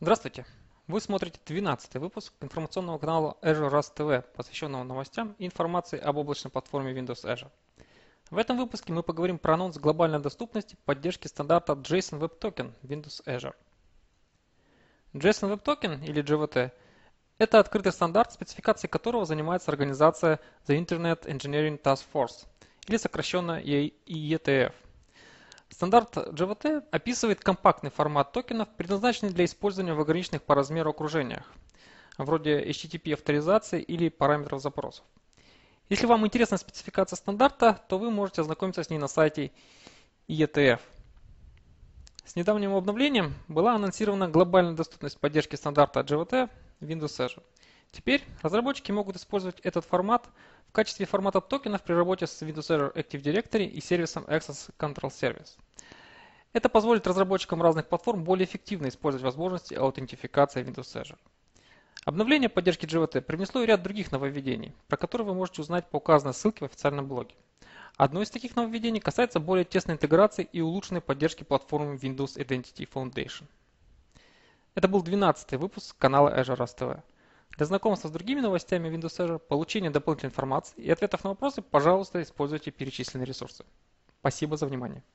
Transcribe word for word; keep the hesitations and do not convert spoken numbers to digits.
Здравствуйте! Вы смотрите двенадцатый выпуск информационного канала Azure Rust ти ви, посвященного новостям и информации об облачной платформе Windows Azure. В этом выпуске мы поговорим про анонс глобальной доступности поддержки стандарта JSON Web Token Windows Azure. JSON Web Token или джей ви ти – это открытый стандарт, спецификацией которого занимается организация The Internet Engineering Task Force, или сокращенно и и ти эф. Стандарт джей ви ти описывает компактный формат токенов, предназначенный для использования в ограниченных по размеру окружениях, вроде эйч ти ти пи авторизации или параметров запросов. Если вам интересна спецификация стандарта, то вы можете ознакомиться с ней на сайте и и ти эф. С недавним обновлением была анонсирована глобальная доступность поддержки стандарта джей ви ти в Windows Azure. Теперь разработчики могут использовать этот формат в качестве формата токенов при работе с Windows Azure Active Directory и сервисом Access Control Service. Это позволит разработчикам разных платформ более эффективно использовать возможности аутентификации Windows Azure. Обновление поддержки джей ви ти принесло и ряд других нововведений, про которые вы можете узнать по указанной ссылке в официальном блоге. Одно из таких нововведений касается более тесной интеграции и улучшенной поддержки платформы Windows Identity Foundation. Это был двенадцатый выпуск канала Azure Rust ти ви. Для знакомства с другими новостями Windows Azure, получения дополнительной информации и ответов на вопросы, пожалуйста, используйте перечисленные ресурсы. Спасибо за внимание.